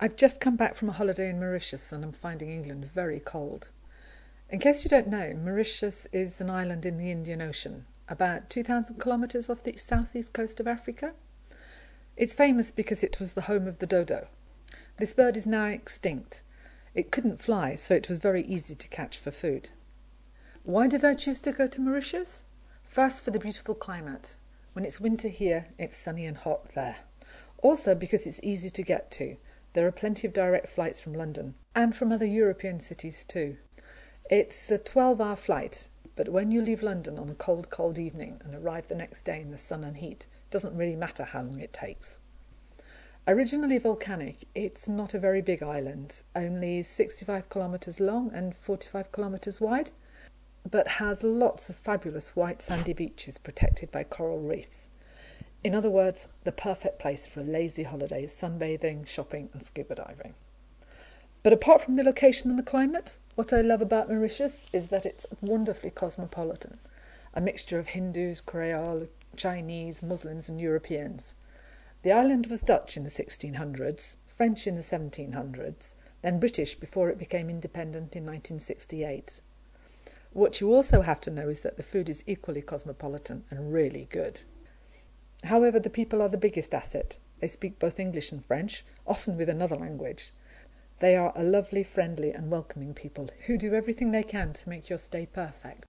I've just come back from a holiday in Mauritius and I'm finding England very cold. In case you don't know, Mauritius is an island in the Indian Ocean, about 2,000 kilometres off the southeast coast of Africa. It's famous because it was the home of the dodo. This bird is now extinct. It couldn't fly, so it was very easy to catch for food. Why did I choose to go to Mauritius? First, for the beautiful climate. When it's winter here, it's sunny and hot there. Also because it's easy to get to. There are plenty of direct flights from London and from other European cities too. It's a 12-hour flight, but when you leave London on a cold, cold evening and arrive the next day in the sun and heat, it doesn't really matter how long it takes. Originally volcanic, it's not a very big island, only 65 kilometres long and 45 kilometres wide, but has lots of fabulous white sandy beaches protected by coral reefs. In other words, the perfect place for a lazy holiday, sunbathing, shopping and scuba diving. But apart from the location and the climate, what I love about Mauritius is that it's wonderfully cosmopolitan, a mixture of Hindus, Creole, Chinese, Muslims and Europeans. The island was Dutch in the 1600s, French in the 1700s, then British before it became independent in 1968. What you also have to know is that the food is equally cosmopolitan and really good. However, the people are the biggest asset. They speak both English and French, often with another language. They are a lovely, friendly and welcoming people who do everything they can to make your stay perfect.